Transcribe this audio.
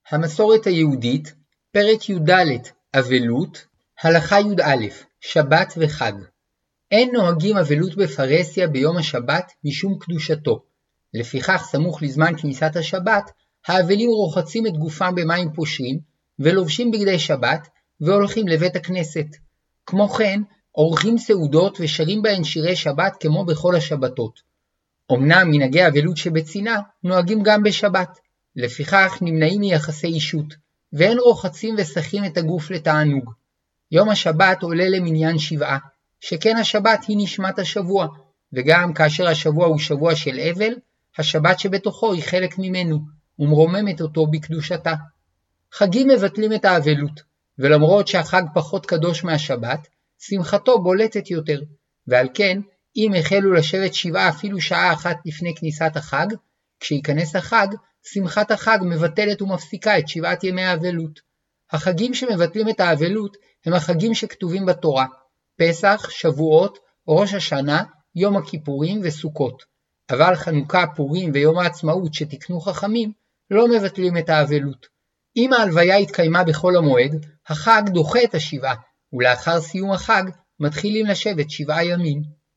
המסורת היהודית, פרק י"ד, אבלות, הלכה י"א, שבת וחג. אין נוהגים אבלות בפרהסיה ביום השבת משום קדושתו. לפיכך סמוך לזמן כניסת השבת, האבלים רוחצים את גופם במים פושרים, ולובשים בגדי שבת, והולכים לבית הכנסת. כמו כן, עורכים סעודות ושרים בהן שירי שבת כמו בכל השבתות. אמנם מנהגי אבלות שבצינה נוהגים גם בשבת. לפיכך נמנעים מיחסי אישות, ואין רוחצים וסחים את הגוף לתענוג. יום השבת עולה למניין שבעה, שכן השבת היא נשמת השבוע, וגם כאשר השבוע הוא שבוע של אבל, השבת שבתוכו היא חלק ממנו, ומרוממת אותו בקדושתה. חגים מבטלים את האבלות, ולמרות שהחג פחות קדוש מהשבת, שמחתו בולטת יותר, ועל כן, אם החלו לשבת שבעה אפילו שעה אחת לפני כניסת החג, כשיכנס החג, שמחת החג מבטלת ומפסיקה את 7 ימי האבלות. החגים שמבטלים את האבלות הם החגים שכתובים בתורה, פסח, שבועות, ראש השנה, יום הכיפורים וסוכות. אבל חנוכה, פורים ויום העצמאות שתקנו חכמים לא מבטלים את האבלות. אם ההלוויה התקיימה בחול המועד, החג דוחה את השבעה, ולאחר סיום החג מתחילים לשבת 7 ימים.